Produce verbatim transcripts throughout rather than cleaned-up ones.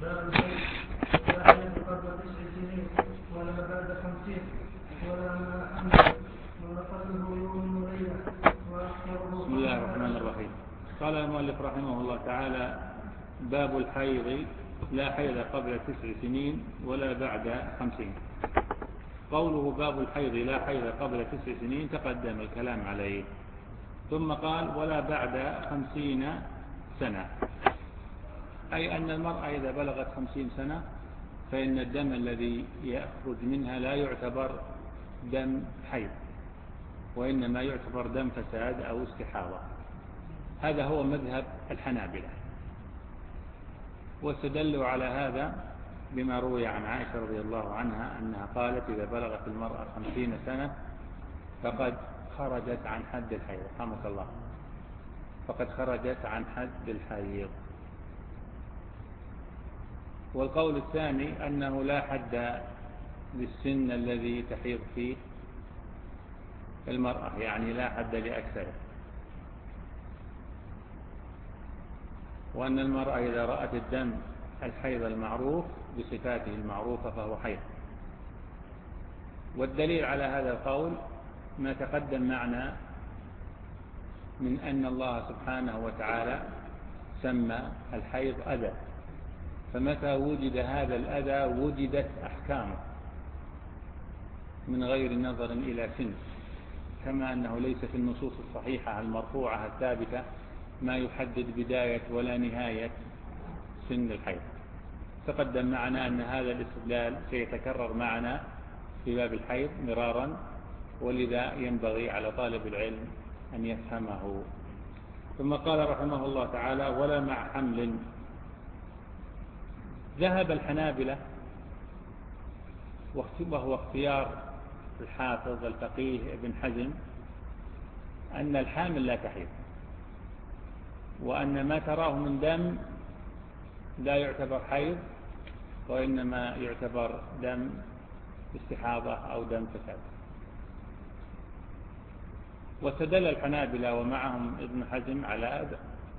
باب الحيض لا حيض قبل تسع سنين ولا بعد خمسين ولا مع حمل ولقده يوم وليلة وأكثره. بسم الله الرحمن الرحيم. قال المؤلف رحمه الله تعالى: باب الحيض لا حيض قبل تسع سنين ولا بعد خمسين. قوله باب الحيض لا حيض قبل تسع سنين تقدم الكلام عليه، ثم قال ولا بعد خمسين سنة، أي أن المرأة إذا بلغت خمسين سنة فإن الدم الذي يخرج منها لا يعتبر دم حيض، وإنما يعتبر دم فساد أو استحاضة. هذا هو مذهب الحنابلة، واستدلوا على هذا بما روي عن عائشة رضي الله عنها أنها قالت: إذا بلغت المرأة خمسين سنة فقد خرجت عن حد الحيض. رحمك الله، فقد خرجت عن حد الحيض. والقول الثاني أنه لا حد للسن الذي تحيض فيه المرأة، يعني لا حد لأكثره، وأن المرأة إذا رأت الدم الحيض المعروف بصفاته المعروفة فهو حيض. والدليل على هذا القول ما تقدم معنا من أن الله سبحانه وتعالى سمى الحيض أذى، فمتى وجد هذا الأذى وجدت أحكامه من غير نظر إلى سن، كما أنه ليس في النصوص الصحيحة المرفوعة الثابتة ما يحدد بداية ولا نهاية سن الحيض. تقدم معنا أن هذا الاستدلال سيتكرر معنا في باب الحيض مرارا، ولذا ينبغي على طالب العلم أن يفهمه. ثم قال رحمه الله تعالى: ولا مع حمل. ذهب الحنابلة، وهو اختيار الحافظ الفقيه ابن حزم، أن الحامل لا تحيض، وأن ما تراه من دم لا يعتبر حيض، وإنما يعتبر دم استحاضة أو دم فساد. واستدل الحنابلة ومعهم ابن حزم على هذا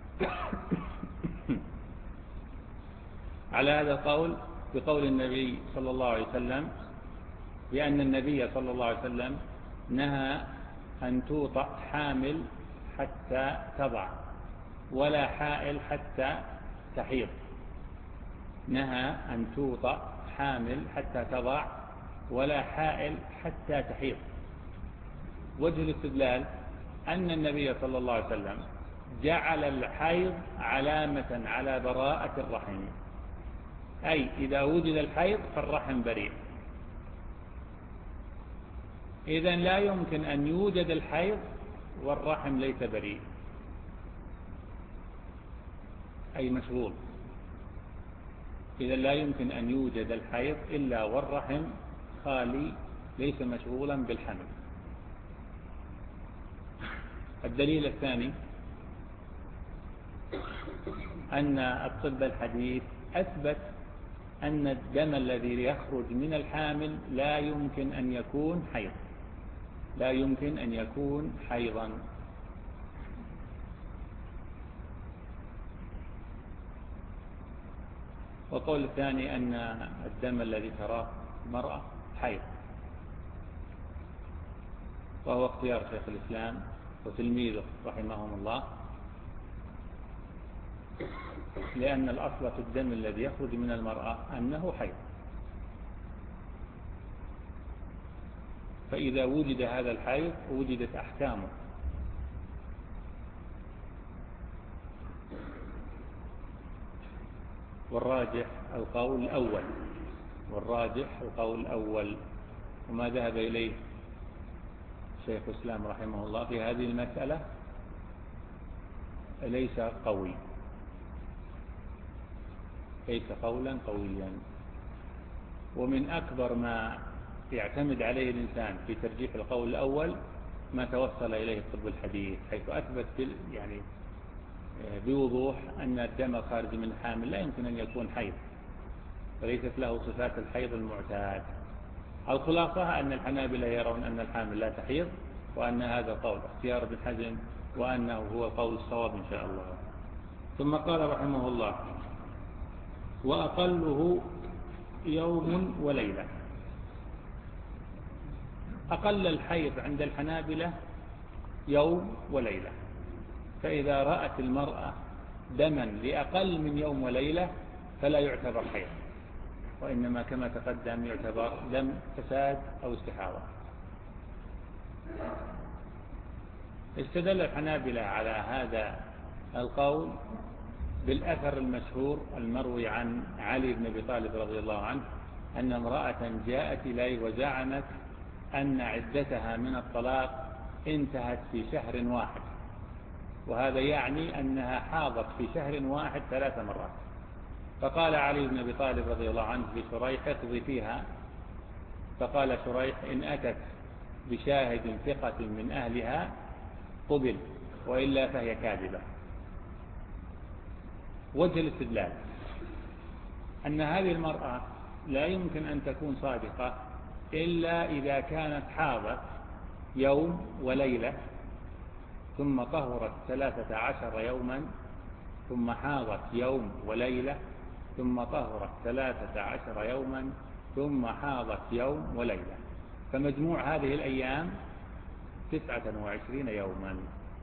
على هذا القول بقول النبي صلى الله عليه وسلم، بأن النبي صلى الله عليه وسلم نهى أن توطأ حامل حتى تضع ولا حائل حتى تحيض. نهى أن توطأ حامل حتى تضع ولا حائل حتى تحيض. وجه الاستدلال أن النبي صلى الله عليه وسلم جعل الحيض علامة على براءة الرحم، أي إذا وجد الحيض فالرحم بريء. إذن لا يمكن أن يوجد الحيض والرحم ليس بريء، أي مشغول. إذن لا يمكن أن يوجد الحيض إلا والرحم خالي ليس مشغولا بالحمل. الدليل الثاني أن الطب الحديث أثبت أن الدم الذي يخرج من الحامل لا يمكن أن يكون حيض، لا يمكن أن يكون حيضا. والقول الثاني أن الدم الذي تراه المرأة حيض، وهو اختيار شيخ الإسلام وتلميذه رحمهم الله، لأن الأصل في الدم الذي يخرج من المرأة أنه حيض، فإذا وجد هذا الحيض وجدت أحكامه. والراجح القول الأول والراجح القول الأول وما ذهب إليه شيخ الإسلام رحمه الله في هذه المسألة ليس قوي، ليس قولا قويا. ومن أكبر ما يعتمد عليه الإنسان في ترجيح القول الأول ما توصل إليه الطب الحديث، حيث أثبت يعني بوضوح أن الدم الخارج من الحامل لا يمكن أن يكون حيض، وليست له صفات الحيض المعتاد. الخلاصة أن الحنابلة يرون أن الحامل لا تحيض، وأن هذا قول اختيار ابن حزم، وأنه هو قول الصواب إن شاء الله. ثم قال رحمه الله: وأقله يوم وليلة. أقل الحيض عند الحنابلة يوم وليلة، فإذا رأت المرأة دما لأقل من يوم وليلة فلا يعتبر حيض، وإنما كما تقدم يعتبر دم فساد أو استحاضة. استدل الحنابلة على هذا القول بالأثر المشهور المروي عن علي بن أبي طالب رضي الله عنه أن امرأة جاءت إليه وزعمت أن عدتها من الطلاق انتهت في شهر واحد، وهذا يعني أنها حاضت في شهر واحد ثلاث مرات. فقال علي بن أبي طالب رضي الله عنه لشريح اقضي فيها، فقال شريح إن أتت بشاهد ثقة من أهلها قبل، وإلا فهي كاذبة. وجه الاستدلال أن هذه المرأة لا يمكن أن تكون صادقة إلا إذا كانت حاضت يوم وليلة ثم طهرت ثلاثة عشر يوما ثم حاضت يوم وليلة ثم طهرت ثلاثة عشر يوما ثم حاضت يوم وليلة، فمجموع هذه الأيام تسعة وعشرين يوما.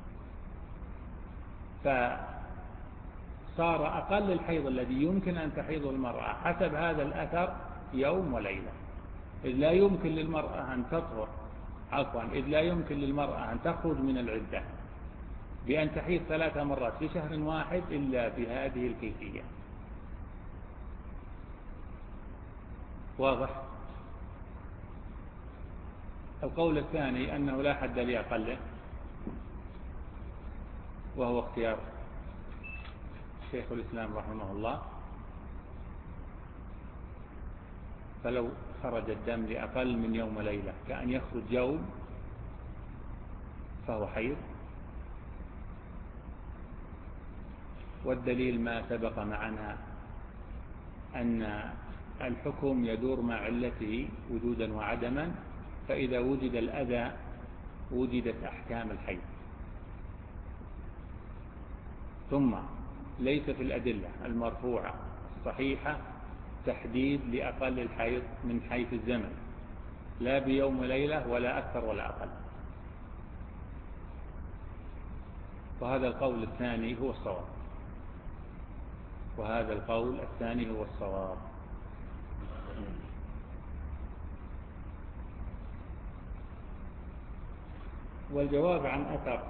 فصار أقل الحيض الذي يمكن أن تحيض المرأة حسب هذا الأثر يوم وليلة، إذ لا يمكن للمرأة أن تطهر عفوا إذ لا يمكن للمرأة أن تخرج من العدة بأن تحيض ثلاث مرات في شهر واحد إلا بهذه الكيفية. واضح؟ القول الثاني أنه لا حد لأقله، وهو اختيار شيخ الإسلام رحمه الله، فلو خرج الدم لأقل من يوم وليلة كأن يخرج يوم فهو حيض. والدليل ما سبق معنا أن الحكم يدور مع علته وجودا وعدما، فإذا وجد الأذى وجدت أحكام الحيض. ثم ليس في الأدلة المرفوعة الصحيحة تحديد لأقل الحيض من حيث الزمن، لا بيوم وليلة ولا أكثر ولا أقل. وهذا القول الثاني هو الصواب وهذا القول الثاني هو الصواب. والجواب عن أثر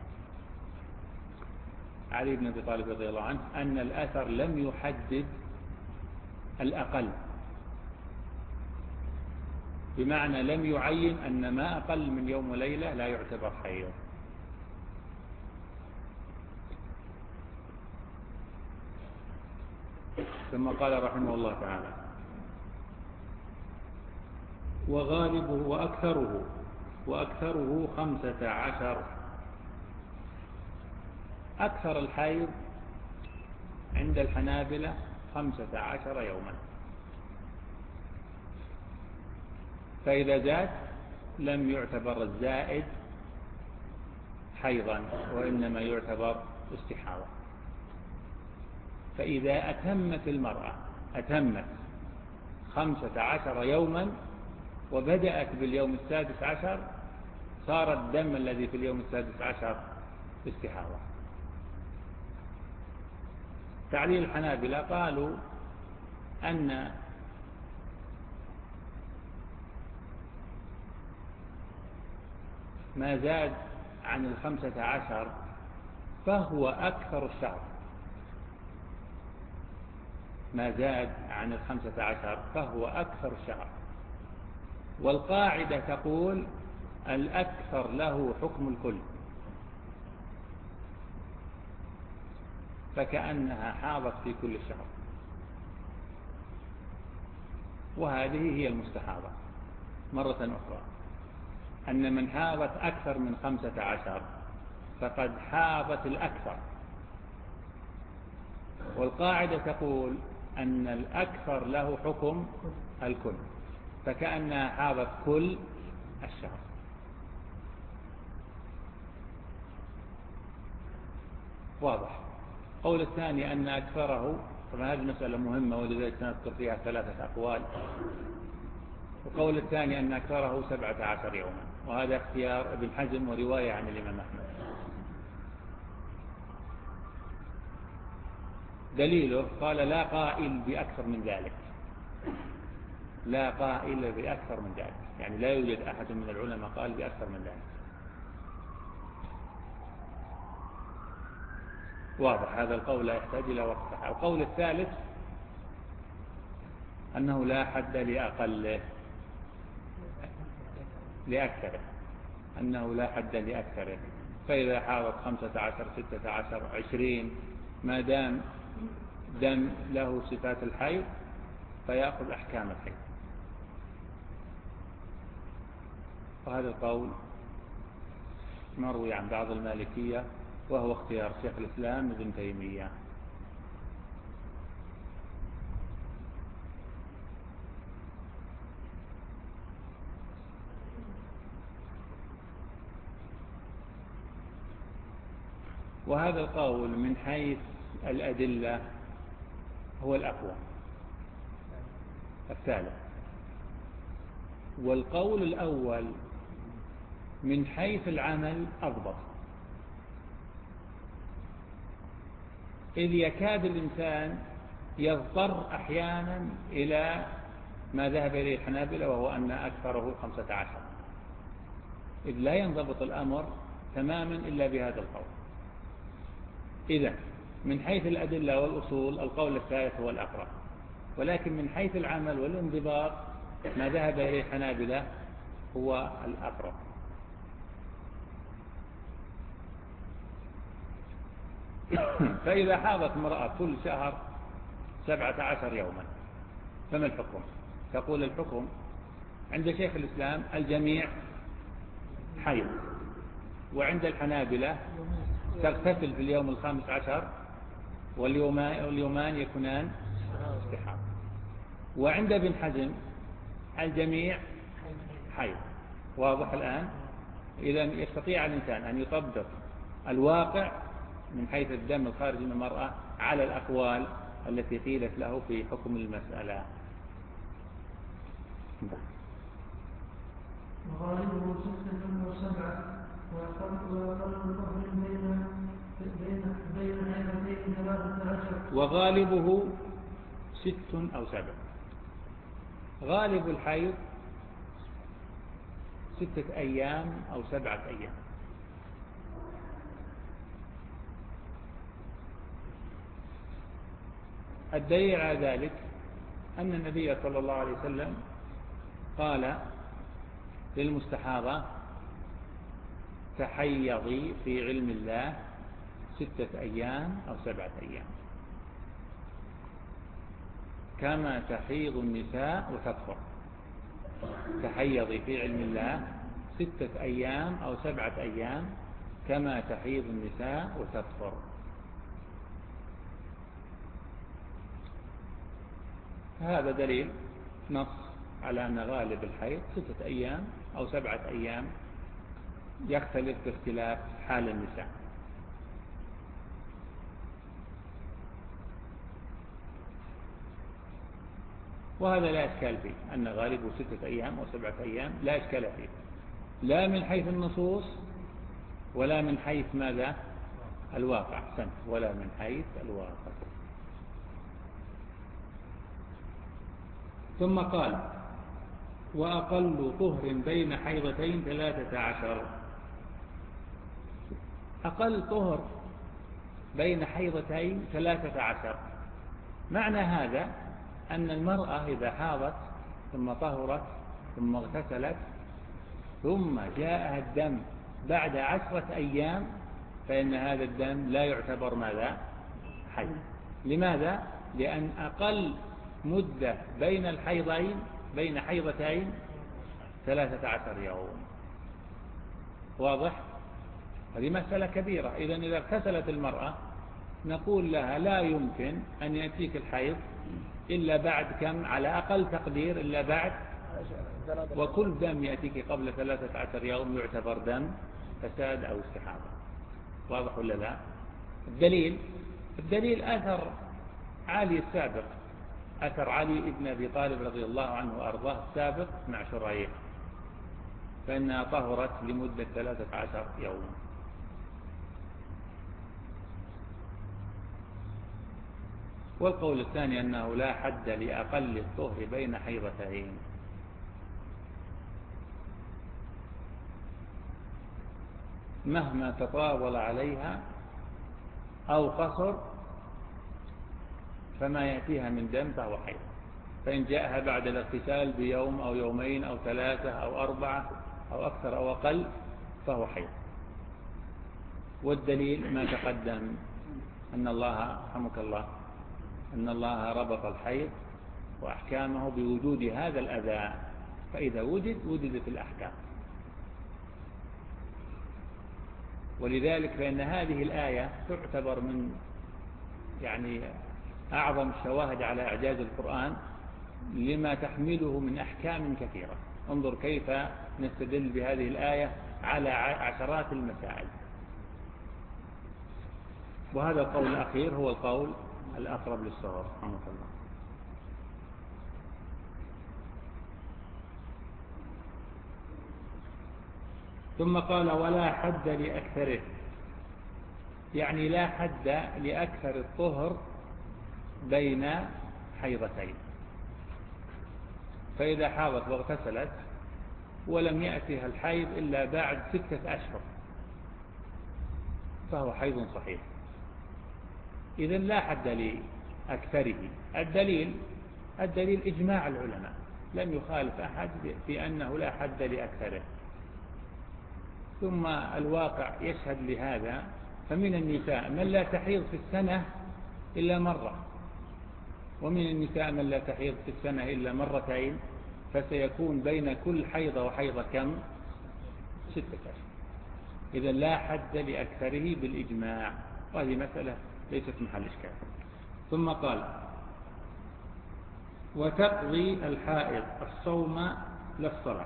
علي بن أبي طالب رضي الله عنه أن الأثر لم يحدد الأقل، بمعنى لم يعين أن ما أقل من يوم وليلة لا يعتبر حيض. ثم قال رحمه الله تعالى وغالبه وأكثره وأكثره خمسة عشر. أكثر الحيض عند الحنابلة خمسة عشر يوما، فإذا زاد لم يعتبر الزائد حيضا وإنما يعتبر استحاضة. فإذا أتمت المرأة أتمت خمسة عشر يوما وبدأت باليوم السادس عشر صار الدم الذي في اليوم السادس عشر استحاضة. تعليل الحنابلة قالوا أن ما زاد عن الخمسة عشر فهو أكثر الشهر، ما زاد عن الخمسة عشر فهو أكثر الشهر. والقاعدة تقول الأكثر له حكم الكل، فكأنها حاضت في كل شهر، وهذه هي المستحاضة. مرة أخرى أن من حاضت أكثر من خمسة عشر فقد حاضت الأكثر، والقاعدة تقول أن الأكثر له حكم الكل، فكأنها حاضت كل الشهر. واضح؟ قول الثاني أن أكثره طبعا هذه مسألة مهمة ولذلك سنذكر فيها ثلاثة أقوال. القول الثاني أن أكثره سبعة عشر يوما، وهذا اختيار ابن حزم ورواية عن الإمام أحمد. دليله قال لا قائل بأكثر من ذلك، لا قائل بأكثر من ذلك، يعني لا يوجد أحد من العلماء قال بأكثر من ذلك. واضح هذا القول لا يحتاج إلى وقت. القول الثالث أنه لا حد لأقله لأكثره، أنه لا حد لأكثره، فإذا حاضت خمسة عشر ستة عشر عشرين ما دام دم له صفات الحيض فيأخذ أحكام الحيض. وهذا القول مروي عن بعض المالكية وهو اختيار شيخ الإسلام ابن تيمية. وهذا القول من حيث الأدلة هو الأقوى الثالث، والقول الأول من حيث العمل أضبط، إذ يكاد الإنسان يضطر أحيانا إلى ما ذهب إليه الحنابلة وهو أن أكثره خمسة عشر، إذ لا ينضبط الأمر تماما إلا بهذا القول. إذا من حيث الأدلة والأصول القول الثالث هو الأقرب، ولكن من حيث العمل والانضباط ما ذهب إليه الحنابلة هو الأقرب. فإذا حاضت امرأة كل شهر سبعة عشر يوما فما الحكم؟ تقول الحكم عند شيخ الإسلام الجميع حيض، وعند الحنابلة تغتسل في اليوم الخامس عشر واليومان يكونان استحاضة، وعند ابن حزم الجميع حيض. واضح الآن؟ إذا يستطيع الإنسان أن يطبق الواقع من حيث الدم الخارج من المرأة على الأقوال التي قيلت له في حكم المسألة. وغالبه ستة وسبعة وأقل الظهر بين بين بين هذين ثلاثة عشر. وغالبه ست أو سبع. غالب الحيض ستة أيام أو سبعة أيام. الدليل على ذلك أن النبي صلى الله عليه وسلم قال للمستحاضة تحيضي في علم الله ستة أيام أو سبعة أيام كما تحيض النساء وتطهر. تحيضي في علم الله ستة أيام أو سبعة أيام كما تحيض النساء وتطهر. هذا دليل نص على أن غالب الحيض ستة أيام أو سبعة أيام، يختلف باختلاف حال النساء. وهذا لا إشكال فيه، أن غالبه ستة أيام أو سبعة أيام لا إشكال فيه، لا من حيث النصوص ولا من حيث ماذا الواقع سنة ولا من حيث الواقع. ثم قال وأقل طهر بين حيضتين ثلاثة عشر. أقل طهر بين حيضتين ثلاثة عشر، معنى هذا أن المرأة إذا حاضت ثم طهرت ثم اغتسلت ثم جاءها الدم بعد عشرة أيام فإن هذا الدم لا يعتبر ماذا حيض. لماذا؟ لأن أقل مدة بين الحيضين بين حيضتين ثلاثة عشر يوم. واضح؟ هذه مسألة كبيرة. إذن إذا اغتسلت المرأة نقول لها لا يمكن أن يأتيك الحيض إلا بعد كم؟ على أقل تقدير إلا بعد، وكل دم يأتيك قبل ثلاثة عشر يوم يعتبر دم فساد أو استحاضة. واضح ولا لا؟ الدليل الدليل أثر علي السابق، أثر علي بن أبي طالب رضي الله عنه وأرضاه السابق مع شريح، فإنها طهرت لمدة ثلاثة عشر يوما. والقول الثاني أنه لا حد لأقل الطهر بين حيضتين، مهما تطاول عليها أو قصر فما يأتيها من دم فهو حيض، فإن جاءها بعد الاغتسال بيوم أو يومين أو ثلاثة أو أربعة أو أكثر أو أقل فهو حيض. والدليل ما تقدم أن الله رحمك الله أن الله ربط الحيض وأحكامه بوجود هذا الأذى، فإذا وجد وجدت الأحكام. ولذلك فإن هذه الآية تعتبر من يعني أعظم الشواهد على إعجاز القرآن لما تحمله من أحكام كثيرة. انظر كيف نستدل بهذه الآية على عشرات المسائل. وهذا القول الأخير هو القول الأقرب للصواب رحمه الله. ثم قال ولا حد لأكثره، يعني لا حد لأكثر الطهر بين حيضتين. فإذا حاضت واغتسلت ولم يأتها الحيض إلا بعد ستة أشهر فهو حيض صحيح، إذن لا حد لأكثره. الدليل الدليل إجماع العلماء، لم يخالف أحد في أنه لا حد لأكثره. ثم الواقع يشهد لهذا، فمن النساء من لا تحيض في السنة إلا مرة، ومن النساء من لا تحيض في السنة إلا مرتين، فسيكون بين كل حيضة وحيضة كم؟ ستة أشهر. إذن لا حد لأكثره بالإجماع، وهذه مسألة ليست محل إشكال. ثم قال وتقضي الحائض الصوم للصلاة.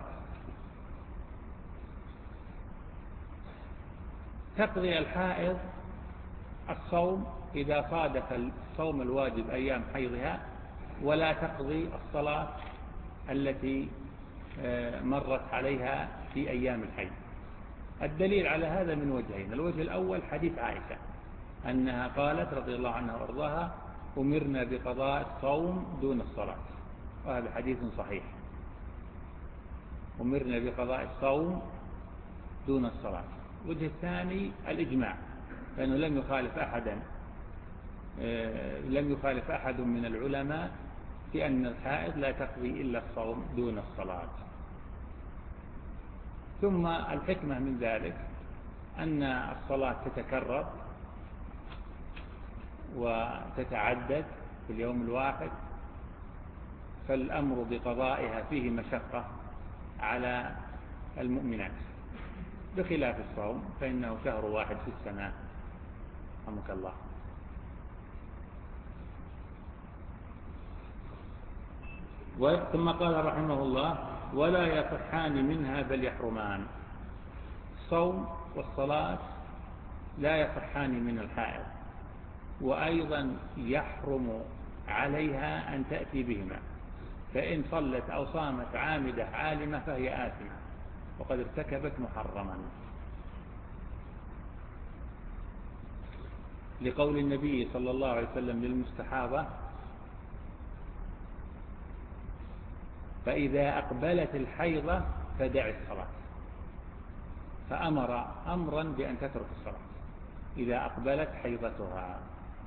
تقضي الحائض الصوم إذا صادف الصوم الواجب أيام حيضها، ولا تقضي الصلاة التي مرت عليها في أيام الحيض. الدليل على هذا من وجهين. الوجه الأول حديث عائشة أنها قالت رضي الله عنها وارضاها أمرنا بقضاء الصوم دون الصلاة، وهذا حديث صحيح. أمرنا بقضاء الصوم دون الصلاة. الوجه الثاني الإجماع، لأنه لم يخالف أحدا لم يخالف أحد من العلماء في أن الحائض لا تقضي إلا الصوم دون الصلاة. ثم الحكمة من ذلك أن الصلاة تتكرر وتتعدد في اليوم الواحد، فالأمر بقضائها فيه مشقة على المؤمنات، بخلاف الصوم فإنه شهر واحد في السنة رحمك الله. ثم قال رحمه الله ولا يصحان منها بل يحرمان. الصوم والصلاة لا يصحان من الحائض، وأيضا يحرم عليها أن تأتي بهما، فإن صلت أو صامت عامدة عالمة فهي آثمة وقد ارتكبت محرما، لقول النبي صلى الله عليه وسلم للمستحاضة فإذا أقبلت الحيضة فدع الصلاة، فأمر أمرا بأن تترك الصلاة إذا أقبلت حيضتها.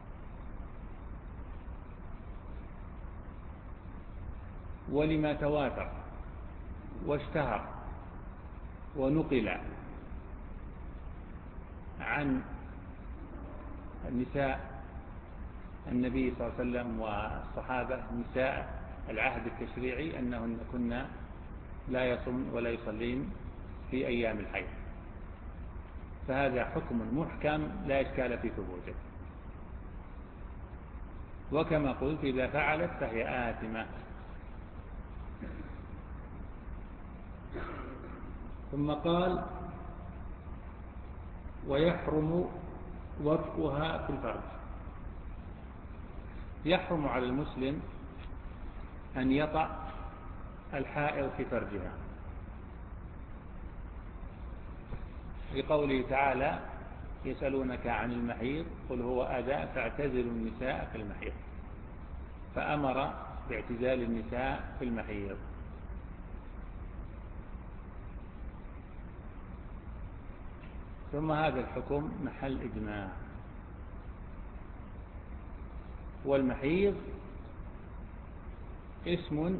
ولما تواتر واشتهر ونقل عن النساء النبي صلى الله عليه وسلم والصحابة نساء العهد التشريعي أنهن كنا لا يصومن ولا يصلين في أيام الحيض، فهذا حكم محكم لا إشكال في ثبوته. وكما قلت إذا فعلت فهي آثمة. ثم قال ويحرم وطئها في الفرج. يحرم على المسلم أن يطأ الحائض في فرجها، لقوله تعالى: يسألونك عن المحيض قل هو أذى فاعتزلوا النساء في المحيض، فأمر باعتزال النساء في المحيض. ثم هذا الحكم محل إجماع. والمحيض اسم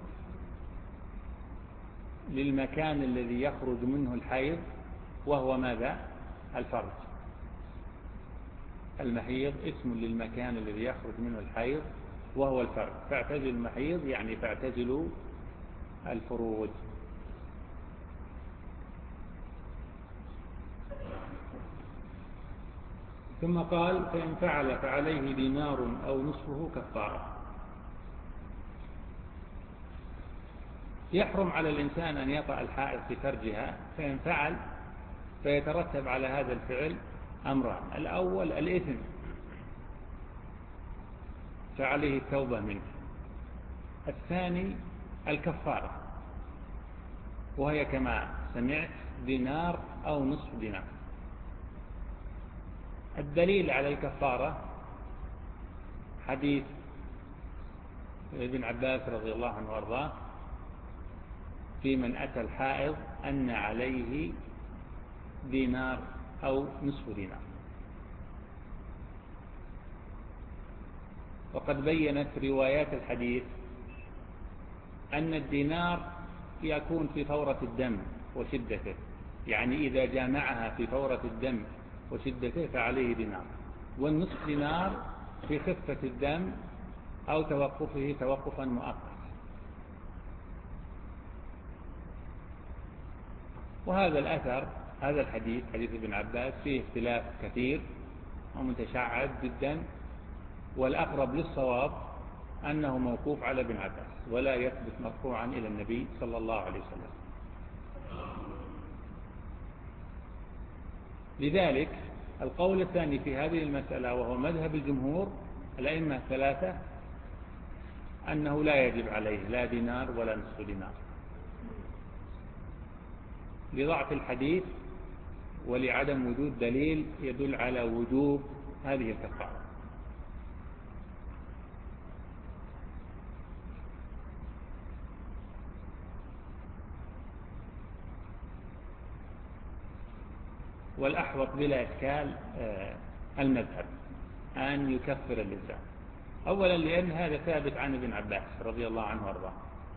للمكان الذي يخرج منه الحيض، وهو ماذا؟ الفرج. المحيض اسم للمكان الذي يخرج منه الحيض وهو الفرج. فاعتزلوا المحيض يعني فاعتزلوا الفروج. ثم قال: فإن فعل فعليه دينار أو نصفه كفارة. يحرم على الإنسان أن يطأ الحائض في فرجها، فإن فعل فيترتب على هذا الفعل أمران: الأول الإثم، فعليه التوبة منه. الثاني الكفارة، وهي كما سمعت دينار أو نصف دينار. الدليل على الكفارة حديث ابن عباس رضي الله عنه وارضاه في من أتى الحائض أن عليه دينار أو نصف دينار. وقد بينت روايات الحديث أن الدينار يكون في فورة الدم وشدته، يعني إذا جامعها في فورة الدم وشدته فعليه دينار، والنصف دينار في خفة الدم أو توقفه توقفا مؤقتا. وهذا الأثر، هذا الحديث حديث ابن عباس، فيه اختلاف كثير ومتشعب جدا، والأقرب للصواب أنه موقوف على ابن عباس ولا يثبت مرفوعا إلى النبي صلى الله عليه وسلم. لذلك القول الثاني في هذه المسألة، وهو مذهب الجمهور الأئمة الثلاثة، أنه لا يجب عليه لا دينار ولا نصف دينار، لضعف الحديث ولعدم وجود دليل يدل على وجوب هذه الكفارة. والأحوط بلا إشكال المذهب أن يكفر الإنسان، أولا لأن هذا ثابت عن ابن عباس رضي الله عنه وارضاه.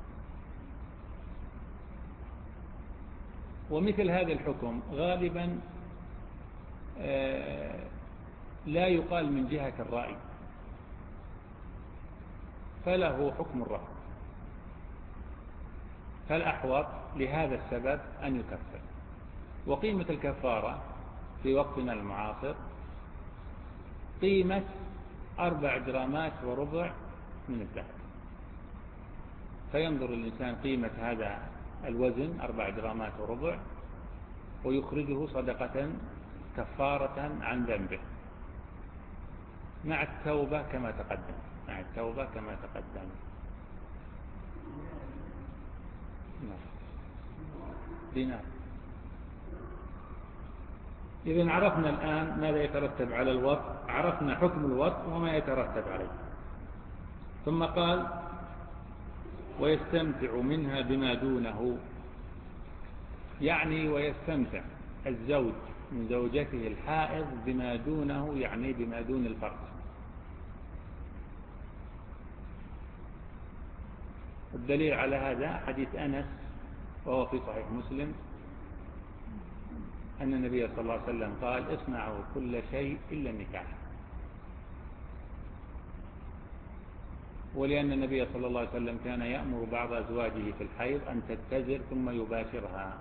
ومثل هذا الحكم غالبا لا يقال من جهة الرأي، فله حكم الرأي، فالأحوط لهذا السبب أن يكفر. وقيمة الكفارة في وقتنا المعاصر قيمة أربع جرامات وربع من الذهب، فينظر الإنسان قيمة هذا الوزن أربع جرامات وربع ويخرجه صدقة كفارة عن ذنبه مع التوبة كما تقدم مع التوبة كما تقدم. دينار. إذن عرفنا الآن ماذا يترتب على الوطء، عرفنا حكم الوطء وما يترتب عليه. ثم قال: ويستمتع منها بما دونه، يعني ويستمتع الزوج من زوجته الحائض بما دونه، يعني بما دون الفرج. الدليل على هذا حديث أنس وهو في صحيح مسلم أن النبي صلى الله عليه وسلم قال: اصنعوا كل شيء إلا النكاح. ولأن النبي صلى الله عليه وسلم كان يأمر بعض أزواجه في الحيض أن تتزر ثم يباشرها.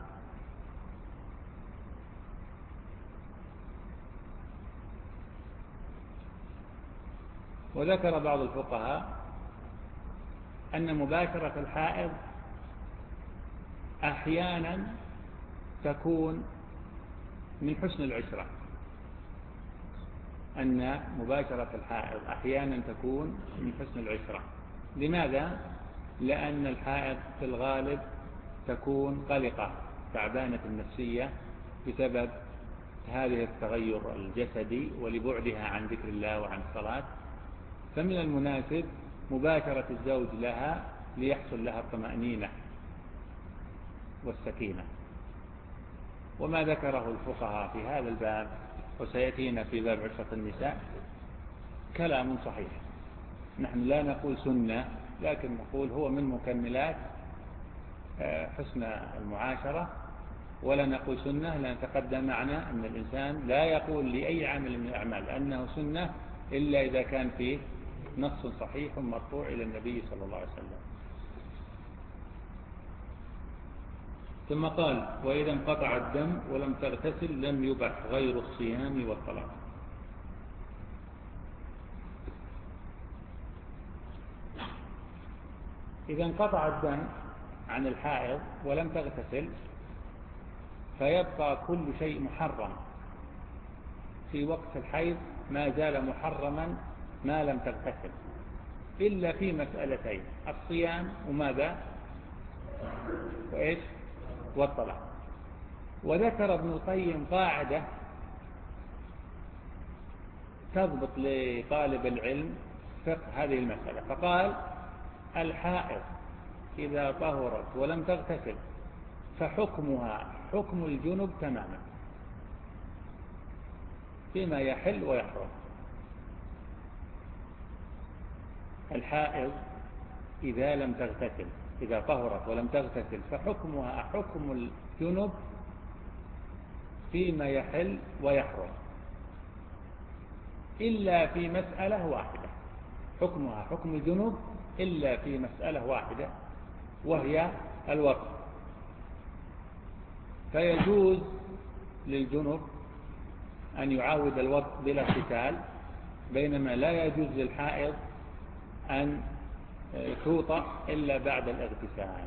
وذكر بعض الفقهاء أن مباشرة الحائض أحيانا تكون من حسن العشرة، أن مباشرة الحائض أحيانا تكون من حسن العشرة. لماذا؟ لأن الحائض في الغالب تكون قلقة تعبانة النفسية بسبب هذه التغير الجسدي ولبعدها عن ذكر الله وعن الصلاة، فمن المناسب مباشرة الزوج لها ليحصل لها الطمأنينة والسكينة. وما ذكره الفقهاء في هذا الباب وسيأتينا في باب عشرة النساء كلام صحيح. نحن لا نقول سنة، لكن نقول هو من مكملات حسن المعاشرة، ولا نقول سنة، لأن تقدم معنا أن الإنسان لا يقول لأي عمل من الأعمال أنه سنة إلا إذا كان فيه نص صحيح مرفوع إلى النبي صلى الله عليه وسلم. ثم قال: وإذا انقطع الدم ولم تغتسل لم يبح غير الصيام والطلاق. إذا انقطع الدم عن الحائض ولم تغتسل فيبقى كل شيء محرم في وقت الحيض، ما زال محرما ما لم تغتسل، إلا في مسألتين: الصيام وماذا؟ وإيش؟ والطلاق. وذكر ابن القيم قاعدة تضبط لطالب العلم فقه هذه المسألة، فقال: الحائض إذا طهرت ولم تغتسل فحكمها حكم الجنب تماما فيما يحل ويحرم. الحائض إذا لم تغتسل، إذا طهرت ولم تغتسل فحكمها حكم الجنب فيما يحل ويحرم، إلا في مسألة واحدة. حكمها حكم الجنب إلا في مسألة واحدة، وهي الوقت. فيجوز للجنب أن يعاود الوقت بلا اغتسال، بينما لا يجوز للحائض أن توطأ إلا بعد الاغتسال.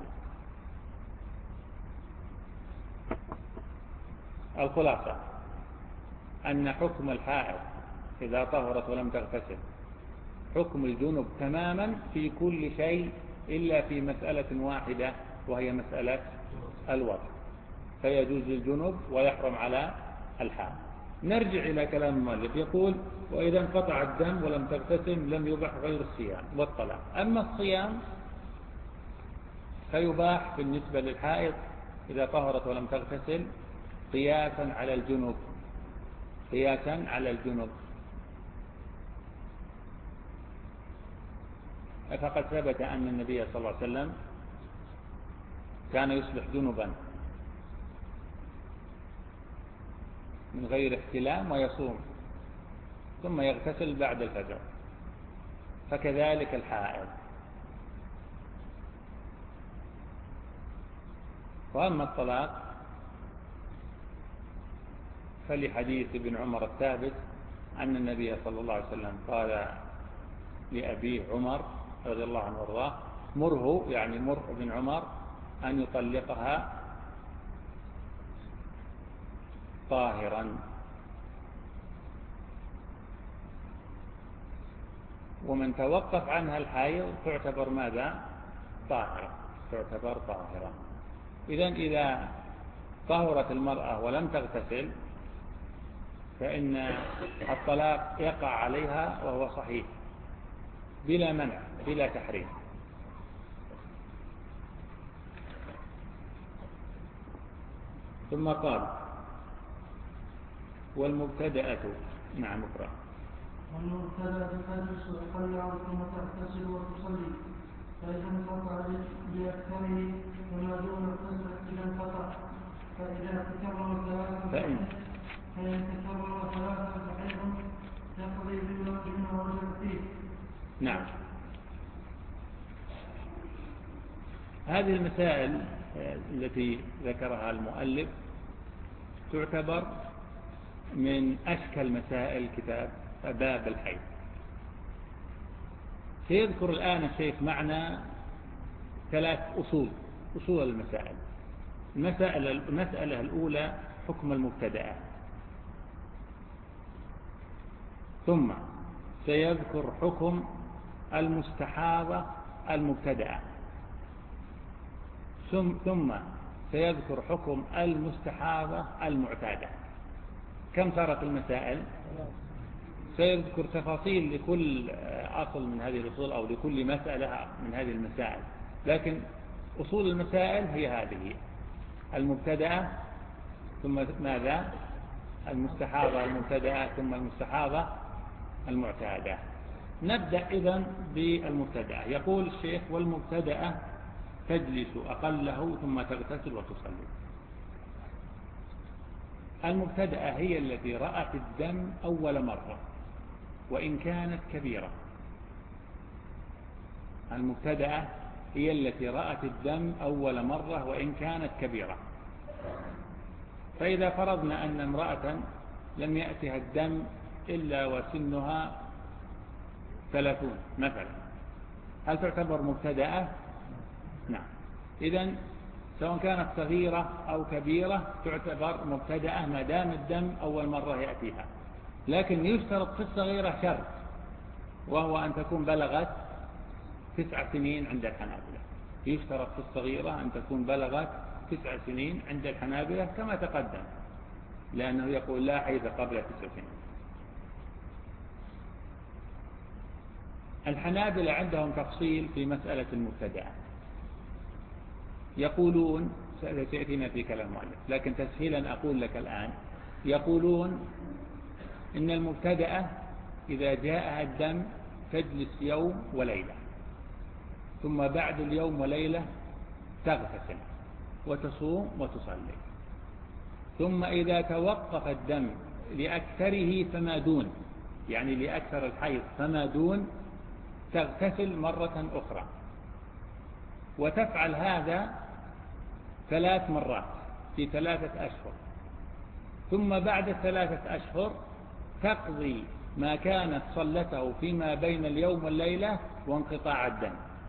الخلاصة أن حكم الحائض إذا طهرت ولم تغتسل حكم الجنب تماما في كل شيء إلا في مسألة واحدة، وهي مسألة الوضع، فيجوز للجنب ويحرم على الحائض. نرجع إلى كلام المؤلف، يقول: وإذا انقطع الدم ولم تغتسل لم يبح غير الصيام والطلاق. أما الصيام فيباح بالنسبة للحائض إذا طهرت ولم تغتسل قياسا على الجنب، قياسا على الجنب. فقد ثبت أن النبي صلى الله عليه وسلم كان يصبح جنبا من غير احتلام ويصوم ثم يغتسل بعد الفجر، فكذلك الحائض. وأما الطلاق فلحديث ابن عمر الثابت أن النبي صلى الله عليه وسلم قال لأبيه عمر رضي الله عنه وارضاه: مره، يعني مر ابن عمر أن يطلقها طاهرا. ومن توقف عنها الحيض تعتبر ماذا؟ طاهرة، تعتبر طاهرة. إذن إذا طهرت المرأة ولم تغتسل فإن الطلاق يقع عليها وهو صحيح بلا منع بلا تحريم. ثم قال: والمبتدأة، نعم اقرأ. والمبتدأة تجلس وتقلع ثم تغتسل وتصلي، فإذا انقطع بأكثره وما دون القصة إذا انقطع، فإذا تكرر ثلاثا فإن فإن تكرر ثلاثا فحيض يقضي بما وجب فيه. نعم. هذه المسائل التي ذكرها المؤلف تعتبر من أشكل مسائل كتاب باب الحيض. سيذكر الآن الشيخ معنا ثلاث أصول أصول المسائل. المسألة, المسألة الأولى حكم المبتدأ. ثم سيذكر حكم المستحاضة المبتدأة، ثم سيذكر حكم المستحاضة المعتادة. كم صارت المسائل؟ سيذكر تفاصيل لكل أصل من هذه الأصول أو لكل مسألة من هذه المسائل، لكن أصول المسائل هي هذه: المبتدأة، ثم ماذا؟ المستحاضة المبتدأة، ثم المستحاضة المعتادة. نبدأ إذن بالمبتدأة. يقول الشيخ: والمبتدأة تجلس أقله ثم تغتسل وتصلي. المبتدأة هي التي رأت الدم أول مرة وإن كانت كبيرة. المبتدأة هي التي رأت الدم أول مرة وإن كانت كبيرة. فإذا فرضنا أن امرأة لم يأتها الدم إلا وسنها ثلاثون مثلا، هل تعتبر مبتدأة؟ نعم. إذن سواء كانت صغيرة أو كبيرة تعتبر مبتدأة ما دام الدم أول مرة يأتيها. لكن يشترط في الصغيرة شرط، وهو أن تكون بلغت تسع سنين عند الحنابلة. يشترط في الصغيرة أن تكون بلغت تسع سنين عند الحنابلة كما تقدم، لأنه يقول لا حيض قبل تسع سنين. الحنابلة عندهم تفصيل في مسألة المبتدأة، يقولون، سيأتينا في كلام المؤلف لكن تسهيلا أقول لك الآن، يقولون إن المبتدأة إذا جاءها الدم تجلس يوم وليلة، ثم بعد اليوم وليلة تغتسل وتصوم وتصلي، ثم إذا توقف الدم لأكثره فما دون، يعني لأكثر الحيض فما دون، تغتسل مرة أخرى، وتفعل هذا ثلاث مرات في ثلاثة أشهر، ثم بعد ثلاثة أشهر تقضي ما كانت صلته فيما بين اليوم والليلة وانقطاع الدم،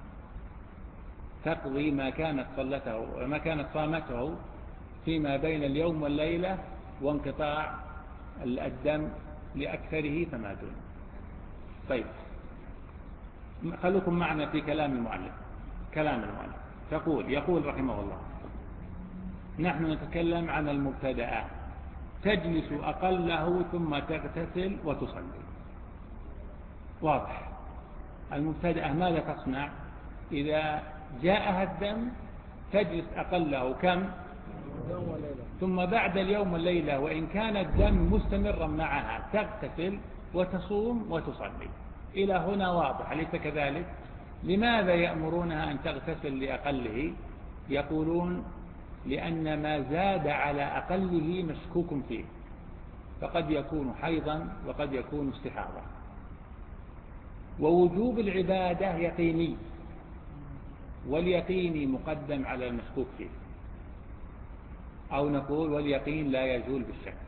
تقضي ما كانت صلته ما كانت صامته فيما بين اليوم والليلة وانقطاع الدم لأكثره فما دون. طيب، خلوكم معنا في كلام المؤلف. كلام المؤلف تقول يقول رحمه الله: نحن نتكلم عن المبتدأة، تجلس أقله ثم تغتسل وتصلي. واضح. المبتدأة ماذا تصنع؟ إذا جاءها الدم تجلس أقله كم؟ ثم بعد اليوم والليلة وإن كان الدم مستمرا معها تغتسل وتصوم وتصلي. إلى هنا واضح، أليس كذلك؟ لماذا يأمرونها أن تغتسل لأقله؟ يقولون لأن ما زاد على أقله مشكوك فيه، فقد يكون حيضا وقد يكون استحاضة، ووجوب العبادة يقيني، واليقين مقدم على المشكوك فيه، أو نقول واليقين لا يزول بالشك.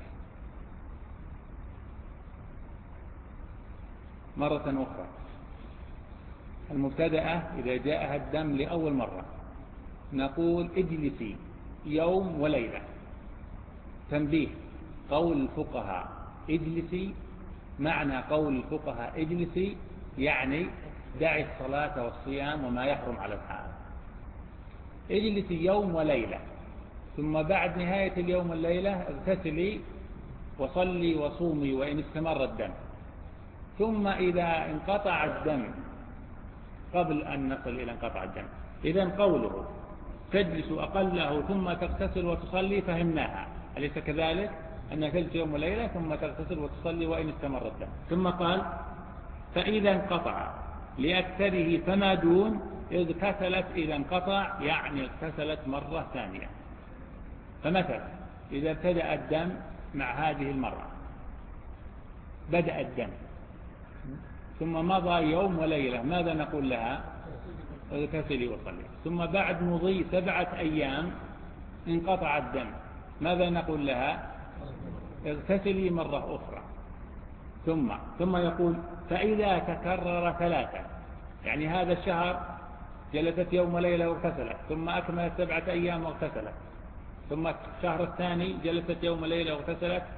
مرة أخرى، المبتدأة إذا جاءها الدم لأول مرة نقول اجلسي يوم وليلة. تنبيه: قول الفقهاء اجلسي، معنى قول الفقهاء اجلسي يعني دعي الصلاة والصيام وما يحرم على الحال. اجلسي يوم وليلة، ثم بعد نهاية اليوم والليلة اغتسلي وصلي وصومي وإن استمر الدم، ثم إذا انقطع الدم قبل أن نصل إلى انقطاع الدم. إذن قوله تجلس أقله ثم تغتسل وتصلي فهمناها، أليس كذلك؟ أن تجلس يوم وليلة ثم تغتسل وتصلي وإن استمر الدم. ثم قال: فإذا انقطع لأكثره فما دون، اغتسلت إذا انقطع يعني اغتسلت مرة ثانية. فمثلا إذا ابتدأ الدم مع هذه المرة، بدأ الدم ثم مضى يوم وليلة، ماذا نقول لها؟ اغتسلي وصلي. ثم بعد مضي سبعة أيام انقطع الدم، ماذا نقول لها؟ اغتسلي مرة أخرى. ثم ثم يقول: فإذا تكرر ثلاثة، يعني هذا الشهر جلست يوم وليلة واغتسلت، ثم أكملت سبعة أيام واغتسلت، ثم الشهر الثاني جلست يوم وليلة واغتسلت،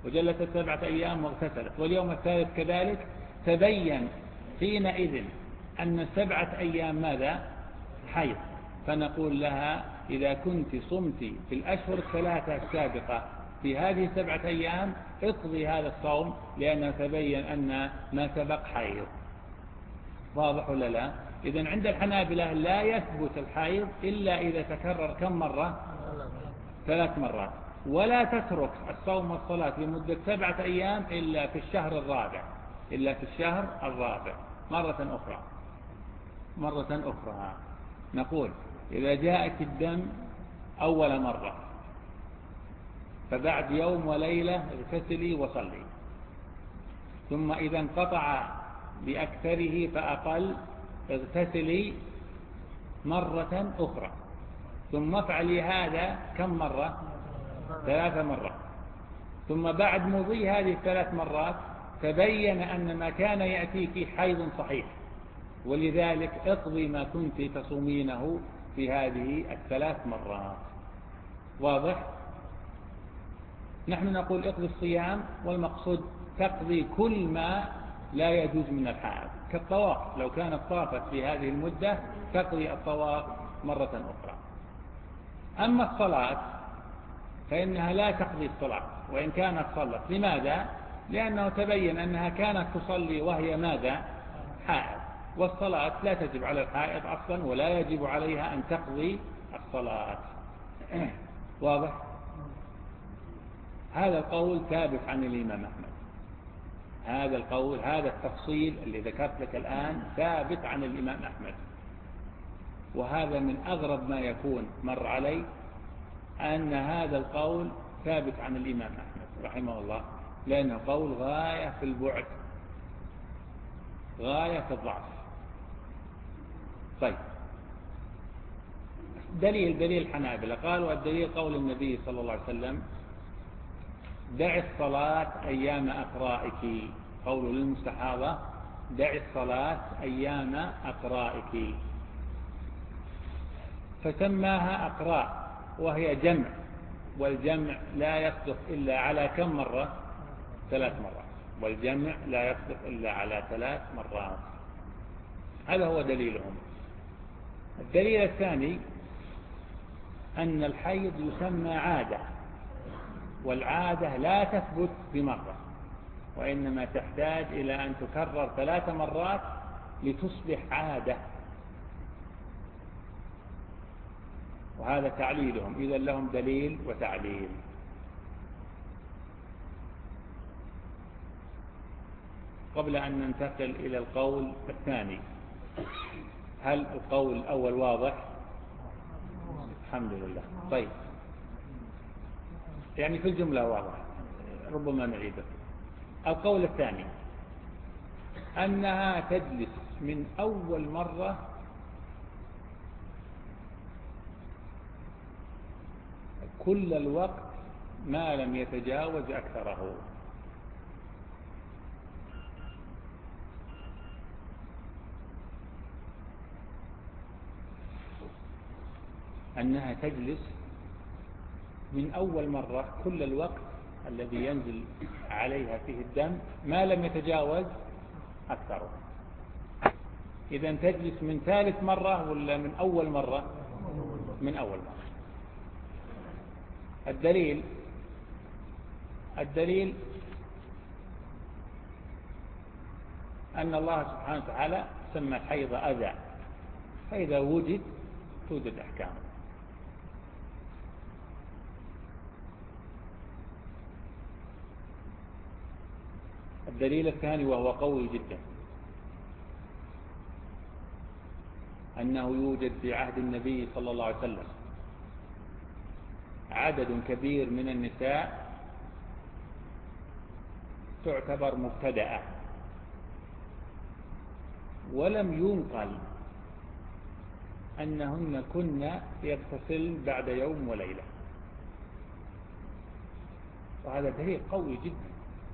وجلست سبعة أيام واغتسلت واليوم الثالث كذلك، تبين حينئذ أن سبعة أيام ماذا؟ حيض. فنقول لها إذا كنت صمت في الأشهر الثلاثة السابقة في هذه سبعة أيام اقضي هذا الصوم، لأنه تبين أن ما سبق حيض. واضح ولا لا؟ إذن عند الحنابلة لا يثبت الحيض إلا إذا تكرر كم مرة؟ ثلاث مرات. ولا تترك الصوم والصلاة لمدة سبعة أيام إلا في الشهر الرابع، إلا في الشهر الرابع مرة أخرى مرة أخرى نقول إذا جاءك الدم أول مرة فبعد يوم وليلة اغتسلي وصلي، ثم إذا انقطع بأكثره فأقل اغتسلي مرة أخرى، ثم افعلي هذا كم مرة؟ ثلاث مرات. ثم بعد مضي هذه الثلاث مرات تبين أن ما كان يأتيك حيض صحيح، ولذلك اقضي ما كنت تصومينه في هذه الثلاث مرات. واضح؟ نحن نقول اقضي الصيام، والمقصود تقضي كل ما لا يجوز من الحائض، كالطواف، لو كانت طافت في هذه المدة تقضي الطواف مرة أخرى. أما الصلاة فإنها لا تقضي الصلاة وإن كانت صلت. لماذا؟ لأنه تبين أنها كانت تصلي وهي ماذا؟ حائض، والصلاة لا تجب على الحائض أصلا ولا يجب عليها أن تقضي الصلاة. واضح؟ هذا القول ثابت عن الإمام أحمد، هذا القول هذا التفصيل اللي ذكرت لك الآن ثابت عن الإمام أحمد. وهذا من أغرب ما يكون مر علي أن هذا القول ثابت عن الإمام أحمد رحمه الله، لأنه قول غاية في البعد، غاية في الضعف. طيب، دليل دليل الحنابلة قالوا الدليل قول النبي صلى الله عليه وسلم دع الصلاة أيام أقرائك، قول للمستحاضة دع الصلاة أيام أقرائك، فسماها أقراء وهي جمع، والجمع لا يصدق إلا على كم مرة؟ ثلاث مرات، والجمع لا يصدق إلا على ثلاث مرات. هذا هو دليلهم. الدليل الثاني أن الحيض يسمى عادة، والعادة لا تثبت بمرة، وإنما تحتاج إلى أن تكرر ثلاث مرات لتصبح عادة. وهذا تعليلهم، إذا لهم دليل وتعليل. قبل أن ننتقل إلى القول الثاني، هل القول الأول واضح؟ الحمد لله. طيب، يعني في الجملة واضح، ربما نعيده. القول الثاني أنها تجلس من أول مرة كل الوقت ما لم يتجاوز أكثره. أنها تجلس من أول مرة كل الوقت الذي ينزل عليها فيه الدم ما لم يتجاوز أكثره. إذن تجلس من ثالث مرة ولا من أول مرة؟ من أول مرة. الدليل الدليل أن الله سبحانه وتعالى سمى الحيض أذى، فإذا وجد توجد أحكامه. الدليل الثاني وهو قوي جدا، أنه يوجد في عهد النبي صلى الله عليه وسلم عدد كبير من النساء تعتبر مبتدأة، ولم ينقل أنهن كن يغتسل بعد يوم وليلة، وهذا دليل قوي جدا.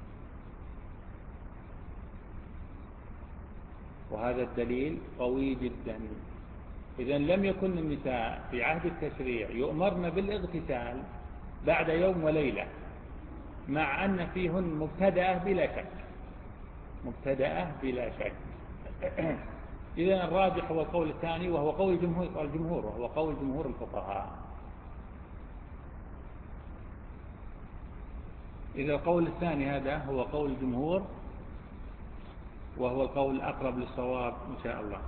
وهذا الدليل قوي جدا. إذن لم يكن النساء في عهد التشريع يؤمرن بالاغتسال بعد يوم وليلة مع أن فيهن مبتدأة بلا شك، مبتدأة بلا شك. إذن الراجح هو القول الثاني، وهو قول الجمهور، الجمهور وهو قول جمهور الفقهاء. إذا القول الثاني هذا هو قول الجمهور، وهو القول الأقرب للصواب إن شاء الله.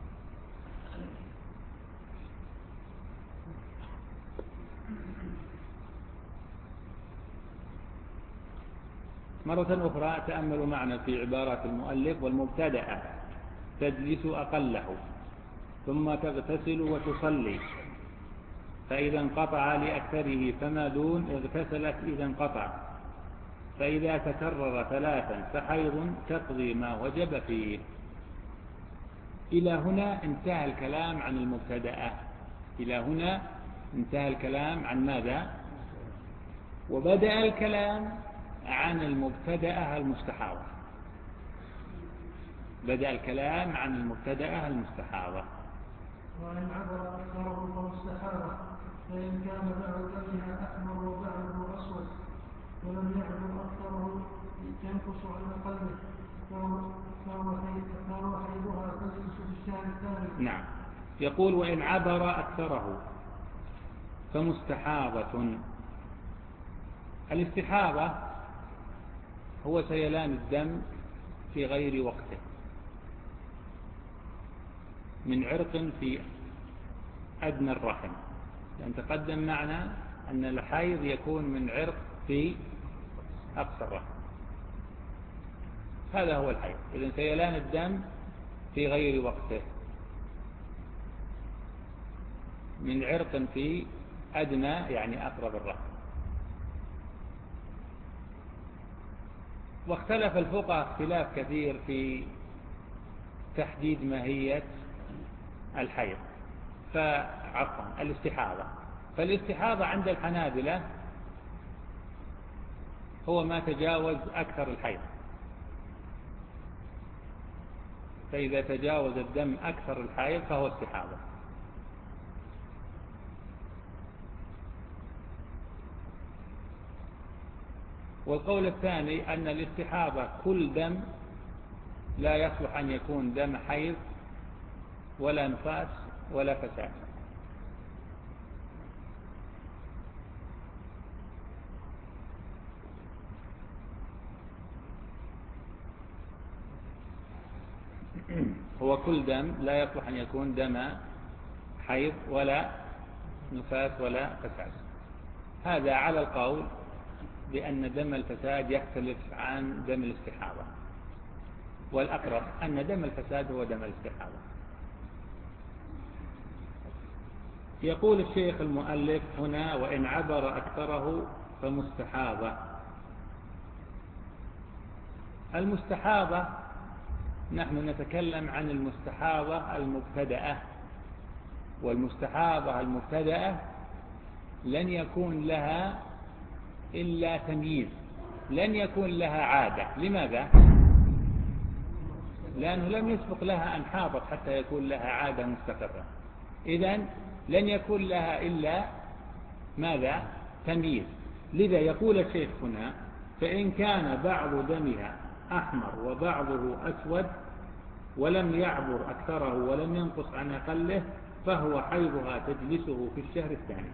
مرة أخرى تأملوا معنا في عبارات المؤلف: والمبتدأ تجلس أقله ثم تغتسل وتصلي، فإذا انقطع لأكثره فما دون اغتسلت إذا انقطع، فإذا تكرر ثلاثا فحيض تقضي ما وجب فيه. إلى هنا انتهى الكلام عن المبتدأ، إلى هنا انتهى الكلام عن ماذا؟ وبدأ الكلام عن المبتدأ المستحاضة، بدأ الكلام عن المبتدأ المستحاضة. وإن عبر أكثره فمستحاضة، فإن كان بعض دمها أحمر وبعضه أسود ولم يعبر أكثره ينقص عن أقله فهو حيضها تجلس في الشهر الثاني. نعم، يقول: وإن عبر أكثره فمستحاضة. الاستحاضة هو سيلان الدم في غير وقته من عرق في أدنى الرحم، لأن تقدم معنا أن الحيض يكون من عرق في أقصى الرحم، هذا هو الحيض. إذن سيلان الدم في غير وقته من عرق في أدنى يعني أقرب الرحم. واختلف الفقهاء اختلاف كثير في تحديد ماهية الحيض، فعفوا الاستحاضة. فالاستحاضة عند الحنابلة هو ما تجاوز أكثر الحيض، فإذا تجاوز الدم أكثر الحيض فهو استحاضة. والقول الثاني أن الاستحاضة كل دم لا يصلح أن يكون دم حيض ولا نفاس ولا فساد. هو كل دم لا يصلح أن يكون دم حيض ولا نفاس ولا فساد. هذا على القول بأن دم الفساد يختلف عن دم الاستحاضة، والأقرب أن دم الفساد هو دم الاستحاضة. يقول الشيخ المؤلف هنا: وإن عبر أكثره فمستحاضة. المستحاضة نحن نتكلم عن المستحاضة المبتدأة، والمستحاضة المبتدأة لن يكون لها إلا تمييز، لن يكون لها عادة. لماذا؟ لأنه لم يسبق لها أن حاضت حتى يكون لها عادة مستقرة. إذن لن يكون لها إلا ماذا؟ تمييز. لذا يقول الشيخ هنا: فإن كان بعض دمها أحمر وبعضه أسود ولم يعبر أكثره ولم ينقص عن أقله فهو حيضها تجلسه في الشهر الثاني.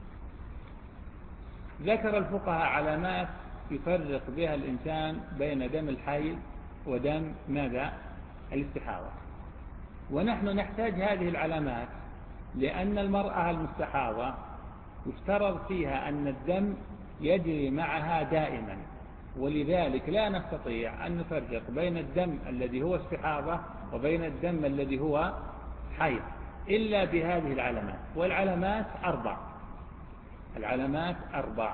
ذكر الفقهاء علامات يفرق بها الإنسان بين دم الحيض ودم ماذا؟ الاستحاضة. ونحن نحتاج هذه العلامات لأن المرأة المستحاضة يفترض فيها أن الدم يجري معها دائما، ولذلك لا نستطيع أن نفرق بين الدم الذي هو استحاضة وبين الدم الذي هو حيض إلا بهذه العلامات. والعلامات أربع، العلامات أربع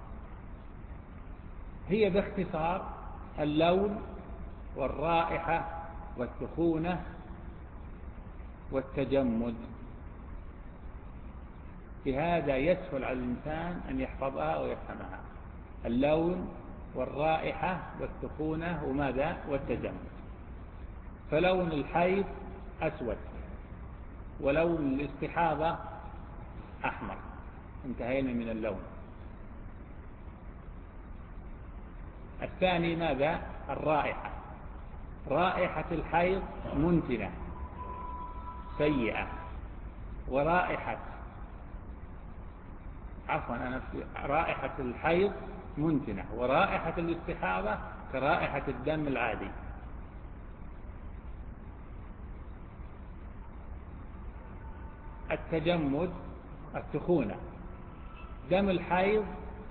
هي باختصار: اللون والرائحة والسخونة والتجمد. بهذا يسهل على الإنسان أن يحفظها ويفهمها: اللون والرائحة والسخونة وماذا؟ والتجمد. فلون الحيض أسود، ولون الاستحاضة أحمر. انتهينا من اللون. الثاني ماذا؟ الرائحة. رائحة الحيض منتنة سيئة، ورائحة عفوا أنا رائحة الحيض منتنة، ورائحة الاستحاضة كرائحة الدم العادي. التجمد السخونة، دم الحيض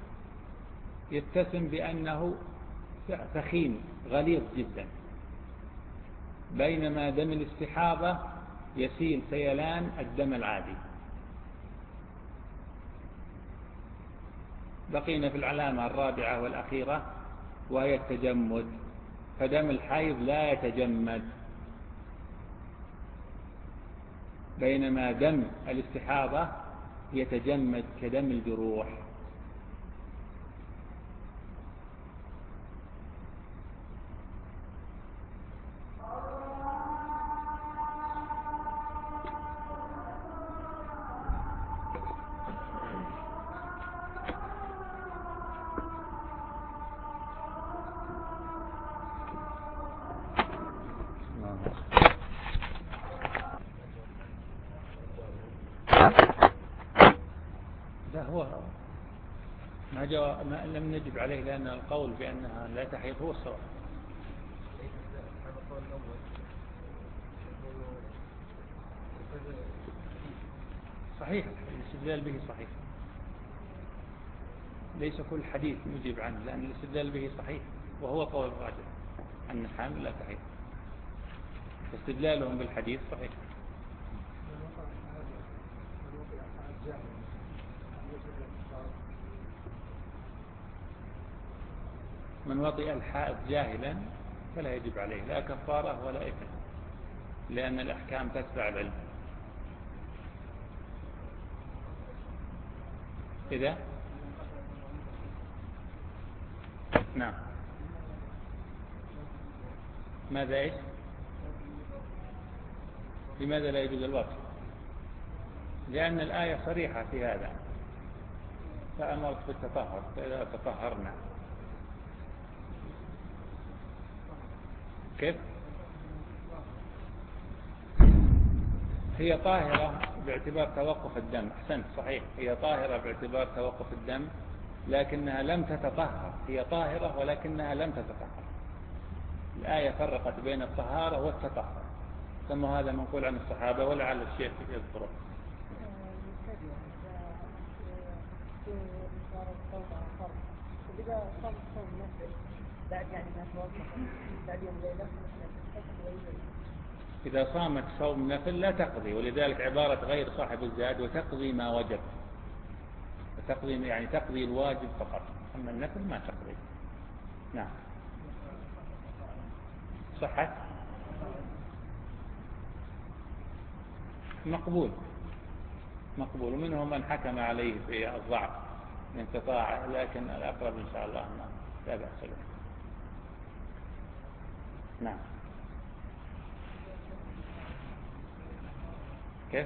يتسم بأنه ثخين غليظ جدا، بينما دم الاستحاضة يسيل سيلان الدم العادي. بقينا في العلامة الرابعة والأخيرة وهي التجمد، فدم الحيض لا يتجمد، بينما دم الاستحاضة يتجمد كدم الجروح. لا هو ما, جاء ما لم نجب عليه، لأن القول بأنها لا تحيض هو الصواب. صحيح، الاستدلال به صحيح، ليس كل حديث نجيب عنه، لأن الاستدلال به صحيح وهو قول الراجح أن الحامل لا تحيض، استدلالهم بالحديث صحيح. من وطئ الحائض جاهلا فلا يجب عليه لا كفارة ولا إثم، لأن الأحكام تتبع العلم. إذا نعم ماذا إيش؟ لماذا لا يجوز الوقت؟ لأن الآية صريحة في هذا، فأمرت بالتطهر، فإذا تطهرنا كيف؟ هي طاهرة باعتبار توقف الدم. أحسنت، صحيح، هي طاهرة باعتبار توقف الدم، لكنها لم تتطهر. هي طاهرة ولكنها لم تتطهر. الآية فرقت بين الطهارة والتطهر، ثم هذا منقول عن الصحابة ولعل الشيخ يذكره. إذا صام صوم نفل بعد يعني ما توقف بعد يوم ليلة، إذا صامت صوم نفل لا تقضي، ولذلك عبارة غير صاحب الزاد وتقضي ما وجب، تقضي يعني تقضي الواجب فقط، أما النفل ما تقضي. نعم صحت مقبول مقبول، ومنهم من حكم عليه في الضعف من انقطاعه، لكن الأقرب إن شاء الله لا بأس به. نعم كيف؟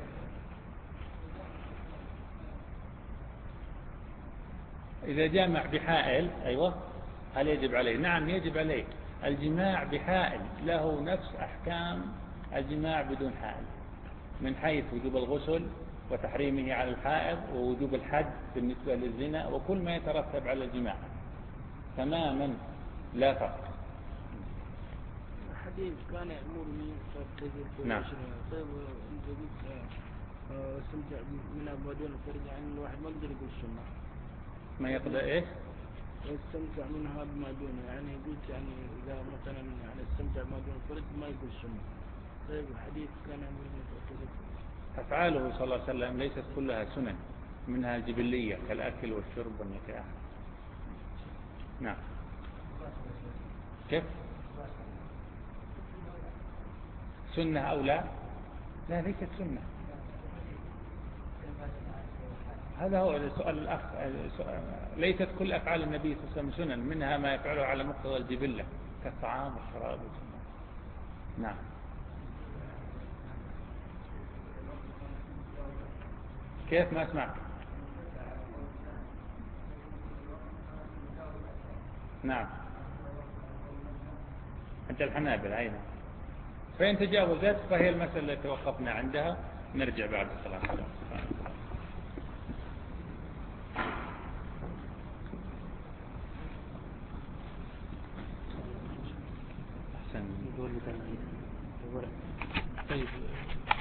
إذا جامع بحائل أيوة هل يجب عليه؟ نعم يجب عليه. الجماع بحائل له نفس أحكام الجماع بدون حائل، من حيث وجوب الغسل وتحريمه على الحائض ووجوب الحد بالنسبة للزنا وكل ما يترتب على الجماع، تماما لا فرق. الحديث كان يأمرني فاتجد نعم. طيب انت قلت استمتع من أبوادون الفرج، يعني الواحد ما يقدر يقول السنة، ما يقدر إيش؟ يستمتع منها بما دونه، يعني قلت يعني إذا مثلا يعني استمتع بما دون الفرج ما يقول السنة. طيب الحديث كان يأمرني فاتجد. أفعاله صلى الله عليه وسلم ليست كلها سنن، منها الجبلية كالأكل والشرب والنكاح. نعم كيف؟ سنة أو لا؟ لا ليست سنة. هذا هو السؤال الأخ. ليست كل أفعال النبي صلى الله عليه وسلم سنن، منها ما يفعله على مقتضى الجبلة كالطعام والشراب والسنة. نعم كيف؟ ما أسمعك. نعم عند الحنابلة أيضا. فإن تجاوزت فهي المسألة التي توقفنا عندها، نرجع بعد الصلاة. أحسن. طيب